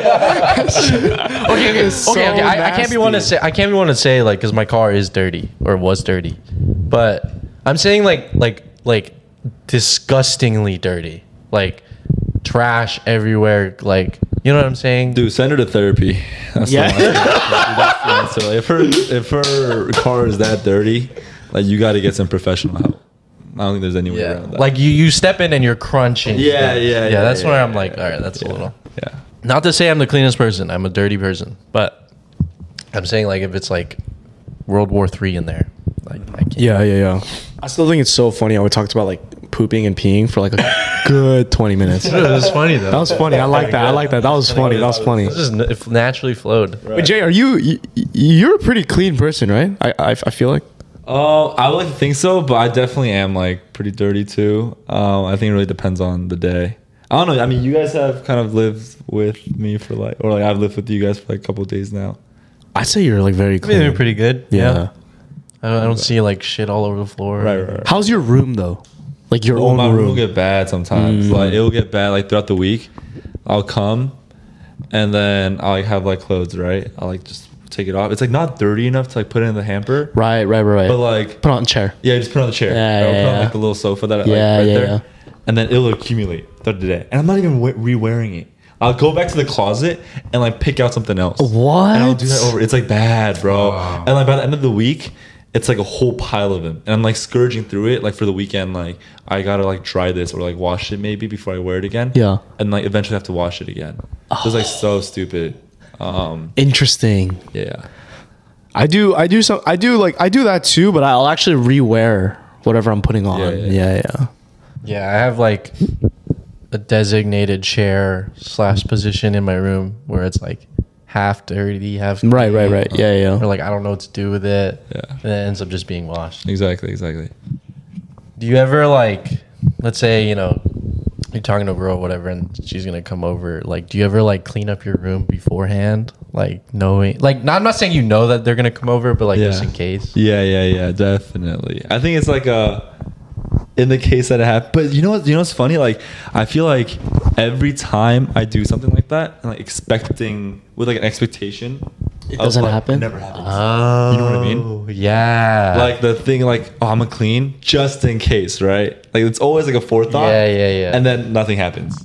I can't be one to say. I can't be one to say like because my car is dirty or was dirty, but I'm saying like disgustingly dirty, like trash everywhere. Like you know what I'm saying? Dude, send her to therapy. That's Yeah. that's the answer. Like, if her car is that dirty, like you got to get some professional help. I don't think there's any way around that. Like you step in and you're crunching. Yeah. That's where I'm like, all right, that's a little. Yeah. Not to say I'm the cleanest person. I'm a dirty person, but I'm saying like if it's like World War III in there, like I can't. Yeah. I still think it's so funny how we talked about like pooping and peeing for like a good 20 minutes. It was funny though. That was funny. I like that. That was funny. That was funny. It just naturally flowed. Wait, Jay, are you're a pretty clean person, right? I feel like. I would like to think so, but I definitely am like pretty dirty too. I think it really depends on the day. I don't know. I mean, you guys have kind of lived with me for like, or like I've lived with you guys for like a couple of days now. I'd say you're like very I clean. mean, they're pretty good. Yeah. I don't see like shit all over the floor. Right. How's your room though? Like your Oh, own my room room. will get bad sometimes. Like it'll get bad like throughout the week. I'll come, and then I'll like have like clothes, right? I'll like just take it off. It's like not dirty enough to like put it in the hamper, Right. but like Put it on a chair. yeah, just put it on the chair. Yeah, Or put yeah, on yeah. like the little sofa that I like Yeah, right yeah, there, yeah. and then it'll accumulate throughout the day. And I'm not even re-wearing it. I'll go back to the closet and like pick out something else. What? And I'll do that over. It's like bad, bro. And like by the end of the week, it's like a whole pile of them. And I'm like scourging through it. Like for the weekend, like I gotta like dry this or like wash it maybe before I wear it again. Yeah. And like eventually have to wash it again. So it's like so stupid. Interesting. Yeah. I do that too, but I'll actually rewear whatever I'm putting on. Yeah. Yeah, I have like a designated chair / position in my room where it's like half dirty, half Right. clean. Yeah. Or like I don't know what to do with it. Yeah. And it ends up just being washed. Exactly. Do you ever like, let's say, you know, you're talking to a girl or whatever and she's gonna come over, like do you ever like clean up your room beforehand? Like knowing, like I'm not saying you know that they're gonna come over, but like just in case. Yeah, definitely. I think it's like in the case that it happened. But you know what's funny? Like I feel like every time I do something like that and like expecting with like an expectation, It doesn't happen? It never happens. Oh, You know what I mean? Yeah. Like the thing, like, oh, I'm gonna clean just in case, right? Like it's always like a forethought. Yeah. And then nothing happens.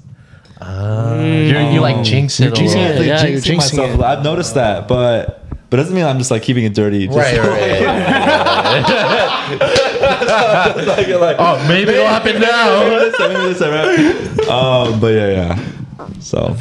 You like jinx it. You're jinxing a it. little. Yeah, you're Jinxing jinxing myself. it. I've noticed that, but doesn't mean I'm just like keeping it dirty. Just Right. Oh, maybe it'll happen now. Maybe this time, right? But yeah. So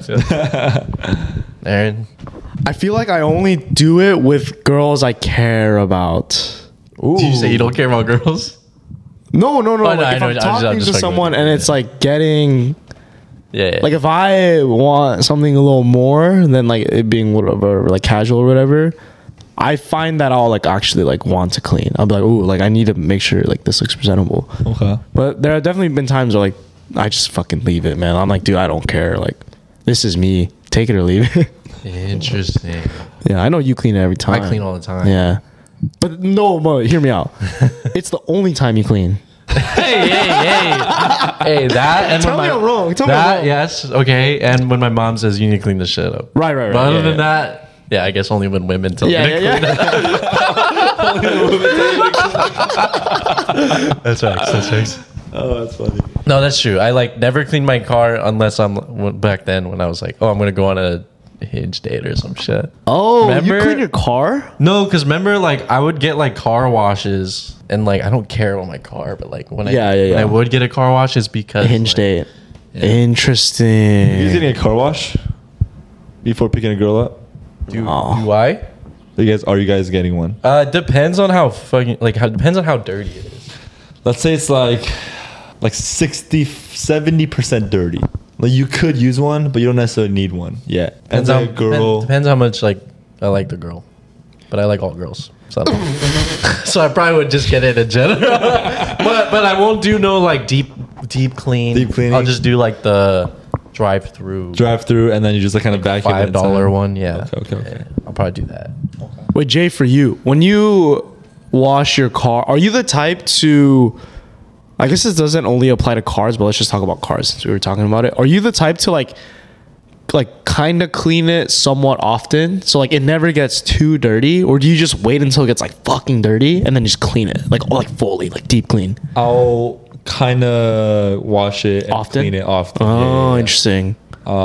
Aaron. I feel like I only do it with girls I care about. Did you say you don't care about girls? No. no, Like I if know, I'm I'm just talking to fucking someone with you. and it's like getting Yeah. like if I want something a little more than like it being whatever like casual or whatever, I find that I'll like actually like want to clean. I'll be like, ooh, like I need to make sure like this looks presentable. okay. But there have definitely been times where like I just fucking leave it, man. I'm like, dude, I don't care. Like this is me. Take it or leave it. Interesting. Yeah, I know you clean it every time. I clean all the time. Yeah. But no, hear me out. It's the only time you clean. Hey, that and Tell when me I'm wrong. Tell me that I'm wrong. yes, okay. And when my mom says you need to clean the shit up. Right. But other Yeah, than yeah. that, yeah, I guess only when women tell me to Yeah. clean That's facts. Oh, that's funny. No, that's true. I like never clean my car unless I'm back then when I was like, oh, I'm gonna go on a Hinge date or some shit. Oh, Remember? you clean your car? No, because remember, like I would get like car washes, and like I don't care about my car, but like when Yeah. I would get a car wash, is because Hinge like, date. You guys Interesting. getting a car wash before picking a girl up? Do Oh. I? Are you guys getting one? Depends on how fucking like how depends on how dirty it is. Let's say it's like 60-70% dirty. Like you could use one, but you don't necessarily need one. Yeah. And how, a girl. depends how much like I like the girl, but I like all girls. So, so I probably would just get it in general. but I won't do no like deep clean. Deep cleaning? I'll just do like the drive through and then you just like kind of vacuum it $5 inside. one. Yeah. Okay. Yeah, I'll probably do that. Wait, Jay, for you, when you wash your car, are you the type to? I guess this doesn't only apply to cars, but let's just talk about cars since we were talking about it. Are you the type to like kind of clean it somewhat often, so like it never gets too dirty, or do you just wait until it gets like fucking dirty and then just clean it like fully like deep clean? I'll kind of wash it and Often? clean it often. Oh, Yeah. interesting.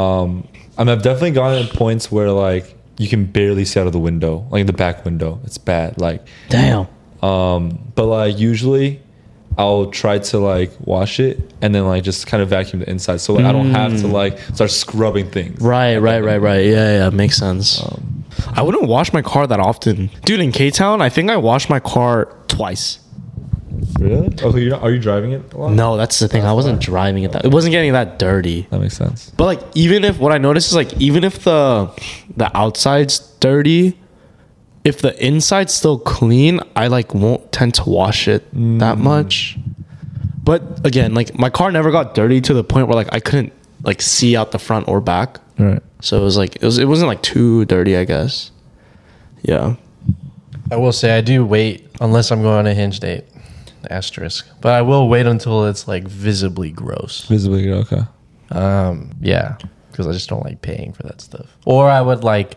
I've definitely gotten at points where like you can barely see out of the window, like the back window. It's bad. Like, Damn. but like usually I'll try to like wash it and then like just kind of vacuum the inside, so like, I don't have to like start scrubbing things. Right. Yeah, makes sense. I wouldn't wash my car that often, dude. In K-Town, I think I washed my car twice. Really? Oh, are you driving it a lot? No, that's the thing. I wasn't driving it. It wasn't getting that dirty. That makes sense. But like, even if what I noticed is like, even if the outside's dirty, if the inside's still clean, I like won't tend to wash it that much. But again, like my car never got dirty to the point where like I couldn't like see out the front or back. All right. So it was like it wasn't like too dirty, I guess. Yeah. I will say I do wait unless I'm going on a Hinge date. Asterisk. But I will wait until it's like visibly gross. Visibly, okay. Yeah, because I just don't like paying for that stuff. Or I would like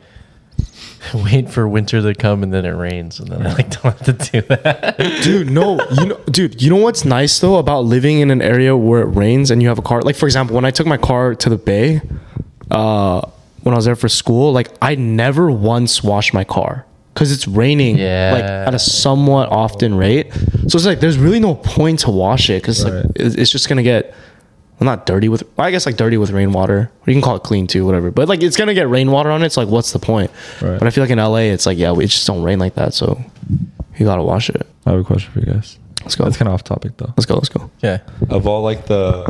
wait for winter to come and then it rains and then I like don't have to do that. Dude, no, you know what's nice though about living in an area where it rains and you have a car? Like for example, when I took my car to the Bay, when I was there for school, like I never once washed my car because it's raining like at a somewhat often rate. So it's like there's really no point to wash it because like it's just gonna get not dirty with, I guess like dirty with rainwater. Or you can call it clean too, whatever. But like it's gonna get rainwater on it. So like, what's the point? Right. But I feel like in LA, it's like we just don't rain like that. So you gotta wash it. I have a question for you guys. Let's go. That's kind of off topic though. Let's go. Yeah. Of all like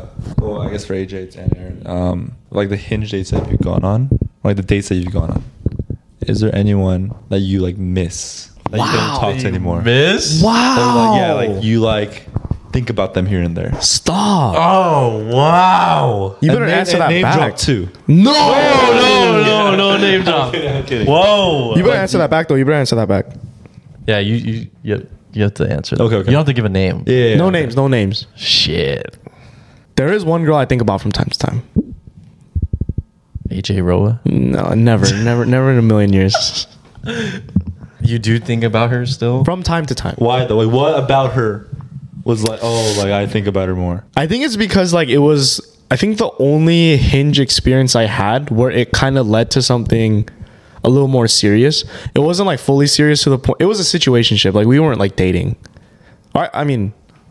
I guess for AJ and Aaron, like the Hinge dates that you've gone on, like the dates that you've gone on, is there anyone that you like miss that you don't talk to anymore? Miss? Or, Wow. like, yeah, like you like think about them here and there. Stop. Oh wow. You better And answer that name back. drop too. No. No name drop. I'm kidding. Whoa. You better answer that back though. You better answer that back. Yeah, you have to answer. Okay. You don't have to give a name. Yeah. No okay. names. No names. Shit. There is one girl I think about from time to time. AJ Roa. No, never in a million years. You do think about her still? From time to time. Why though? Like, what about her was like? Oh, like I think about her more. I think it's because like it was. I think the only Hinge experience I had where it kind of led to something a little more serious. It wasn't like fully serious to the point. It was a situationship. Like we weren't like dating. I mean,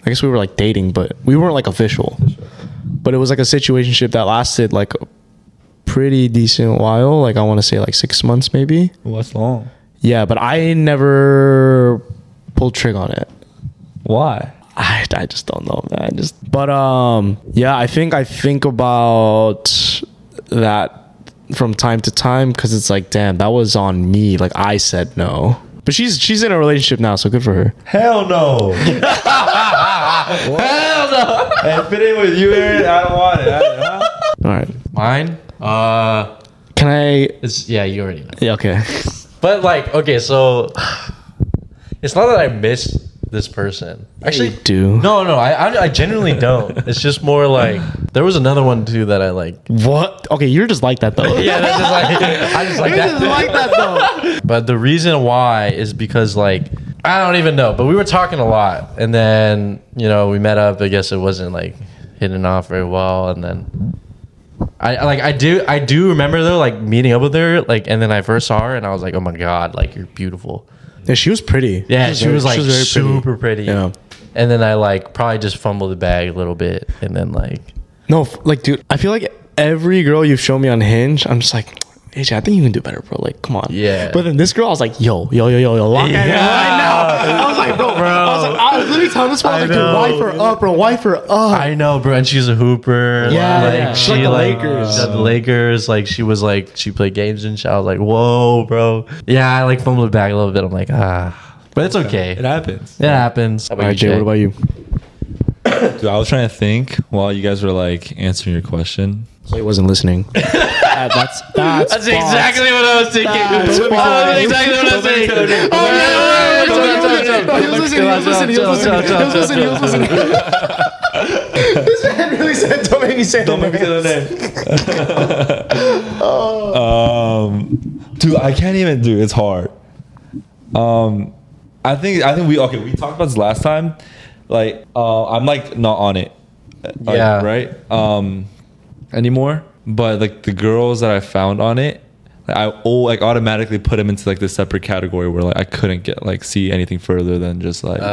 I guess we were like dating, but we weren't like official. But it was like a situationship that lasted like a pretty decent while. Like I want to say like 6 months maybe. What's long? Yeah, but I never pulled trigger on it. Why? I just don't know, man. Yeah, I think about that from time to time because it's like, damn, that was on me. Like I said no. But she's in a relationship now, so good for her. Hell no. Hell no. And if it ain't with you, Aaron, I don't want it. Huh? All right. Mine? Can I? It's, yeah, you already know. Yeah. Okay. But like, okay, so it's not that I miss this person. Actually, you do. No, I genuinely don't. It's just more like there was another one too that I like. What? Okay, you're just like that though. Yeah, that's just like I just like You're that. just like that though. But the reason why is because like I don't even know. But we were talking a lot, and then we met up. I guess it wasn't like hitting off very well, and then I do remember though like meeting up with her like, and then I first saw her and I was like, oh my god, like you're beautiful. Yeah, she was pretty. Yeah, she was like very super pretty. Yeah. And then I like probably just fumbled the bag a little bit, and then like No, like, dude, I feel like every girl you've shown me on Hinge, I'm just like, AJ, I think you can do better, bro. Like, come on. Yeah. But then this girl, I was like, yo, lock it in right now. I was like, bro. I was literally telling this girl, I was like, dude, wife her up, bro. Wife her up. I know, bro, and she's a hooper. Yeah, like yeah. she Like the like Lakers. she had the Lakers. Like she was like she played games and shit. I was like, whoa, bro. Yeah, I like fumbled it back a little bit. I'm like, but it's okay. It happens. It happens. All right, Jay, what about you? Dude, I was trying to think while you guys were like answering your question. He wasn't listening. That's exactly what I was thinking. That's That's fine. exactly what I was thinking. He was listening. This man really said, don't make me say Don't make me say the name. Dude, I can't even do. It's hard. I think we talked about this last time. Like, I'm like not on it. Like, Yeah. Right. Anymore. But like the girls that I found on it, I automatically put them into like this separate category where like I couldn't see anything further than just like.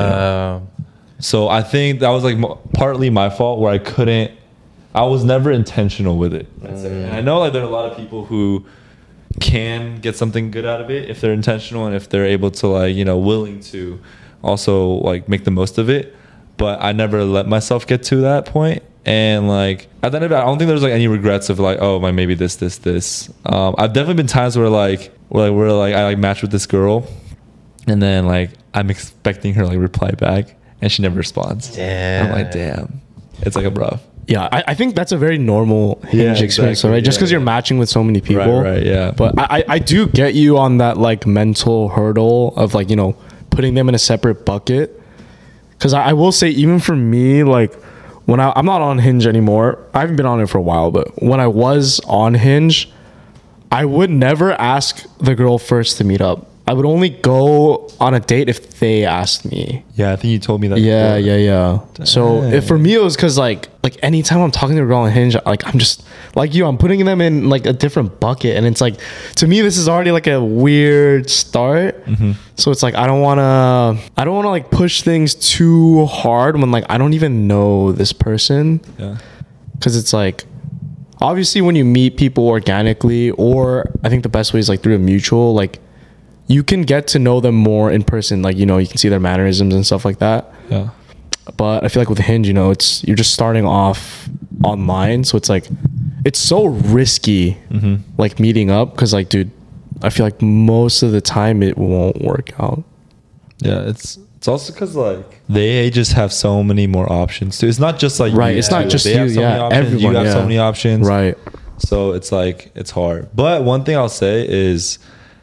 So I think that was like partly my fault where I was never intentional with it. And I know like there are a lot of people who can get something good out of it if they're intentional and if they're able to like, willing to also like make the most of it. But I never let myself get to that point. And like at the end of it, I don't think there's like any regrets of like, oh, my maybe this. I've definitely been times where I like match with this girl and then like I'm expecting her to like reply back and she never responds. Damn. I'm like, damn. It's like a rough. Yeah, I think that's a very normal Hinge experience, exactly. right? Just because Yeah, you're matching with so many people. Right, yeah. But I do get you on that like mental hurdle of like, putting them in a separate bucket. Because I will say, even for me, like when I'm not on Hinge anymore. I haven't been on it for a while, but when I was on Hinge, I would never ask the girl first to meet up. I would only go on a date if they asked me. Yeah, I think you told me that. Yeah, before. yeah. So for me, it was because like anytime I'm talking to a girl on Hinge, like I'm just like you, I'm putting them in like a different bucket, and it's like to me this is already like a weird start. So it's like I don't want to like push things too hard when like I don't even know this person. Yeah. Because it's like obviously when you meet people organically, or I think the best way is like through a mutual, like you can get to know them more in person. Like, you can see their mannerisms and stuff like that. Yeah. But I feel like with Hinge, you're just starting off online. So it's like, it's so risky, like meeting up. Cause like, dude, I feel like most of the time it won't work out. Yeah. It's also because like they just have so many more options too. It's not just like Right. you It's not too. just They you. have so many Yeah. options. Everyone. You have so many options. Right. So it's like it's hard. But one thing I'll say is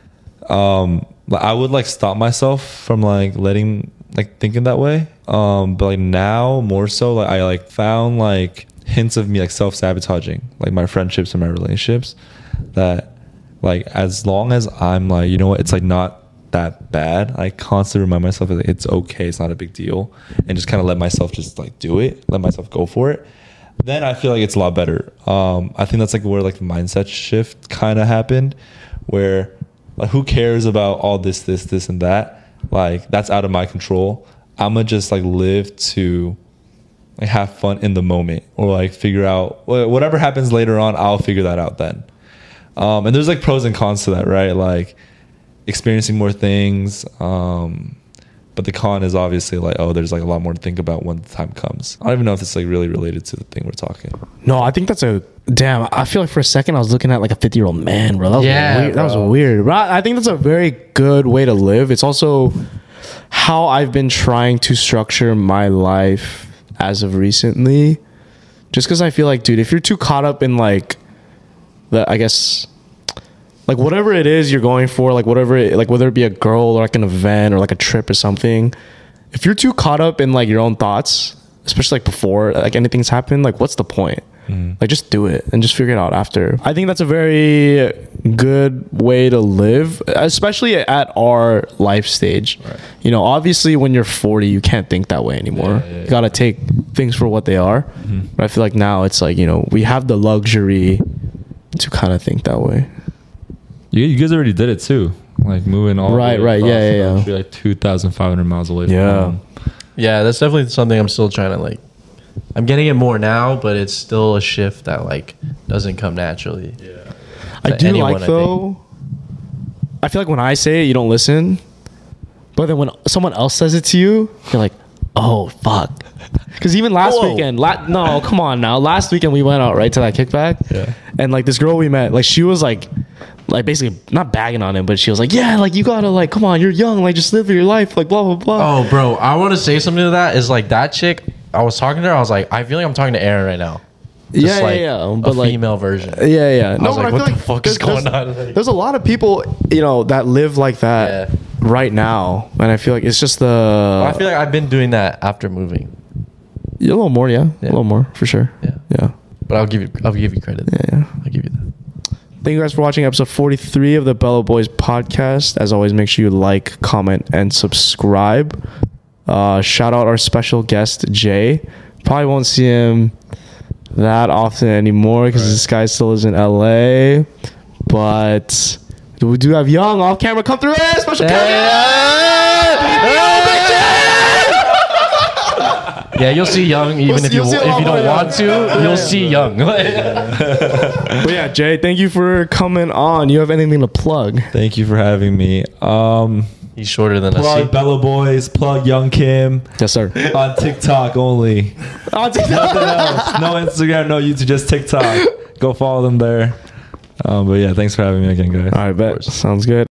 I would like stop myself from like thinking that way. But like now more so like I like found like hints of me like self-sabotaging like my friendships and my relationships, that like as long as I'm like, you know what, it's like not that bad, I constantly remind myself that it's okay, it's not a big deal, and just kind of let myself just like do it, let myself go for it. Then I feel like it's a lot better. I think that's like where like the mindset shift kind of happened, where like who cares about all this and that, like that's out of my control. I'm gonna just like live to like have fun in the moment, or like figure out whatever happens later on. I'll figure that out then. And there's like pros and cons to that, right? Like experiencing more things. But the con is obviously like, oh, there's like a lot more to think about when the time comes. I don't even know if it's like really related to the thing we're talking. No, I think that's a damn. I feel like for a second I was looking at like a 50-year-old man, bro. That was weird. That was weird. Bro, I think that's a very good way to live. It's also how I've been trying to structure my life as of recently. Just because I feel like, dude, if you're too caught up in like the, I guess, like whatever it is you're going for, like whatever like whether it be a girl or like an event or like a trip or something, if you're too caught up in like your own thoughts, especially like before like anything's happened, like what's the point? Like just do it and just figure it out after. I think that's a very good way to live, especially at our life stage. Right. You know, obviously when you're 40 you can't think that way anymore. You gotta take things for what they are. But I feel like now it's like, you know, we have the luxury to kind of think that way. You guys already did it too, like moving all right, yeah. Like 2,500 miles away from home. Yeah, that's definitely something I'm still trying to like. I'm getting it more now, but it's still a shift that like doesn't come naturally. Yeah, I do anyone, like though. I feel like when I say it, you don't listen, but then when someone else says it to you, you're like, oh fuck. Because even last weekend, no, come on now. Last weekend we went out right to that kickback, and like this girl we met, like she was like basically not bagging on him, but she was like, yeah, like you gotta like, come on, you're young, like just live your life, like blah blah blah. Oh, bro, I want to say something to that. Is like that chick. I was talking to her. I was like, I feel like I'm talking to Aaron right now. Just But a like female version. Yeah. No, I was like, what the fuck is going on? There's a lot of people, you know, that live like that right now, and I feel like it's just the. Well, I feel like I've been doing that after moving. A little more, a little more for sure. Yeah. But I'll give you credit. Yeah. I'll give you that. Thank you guys for watching episode 43 of the Bello Boys podcast. As always, make sure you like, comment, and subscribe. Shout out our special guest, Jay. Probably won't see him that often anymore because this guy still lives in LA. But we do have Young off camera. Come through, special Yeah, you'll see Young even if you don't want to. You'll see Young. But yeah, Jay, thank you for coming on. You have anything to plug? Thank you for having me. He's shorter than us. Plug Bello Boys. Plug Young Kim. Yes, sir. On TikTok only. On TikTok. Nothing else. No Instagram. No YouTube. Just TikTok. Go follow them there. But yeah, thanks for having me again, guys. All right, bet. Sounds good.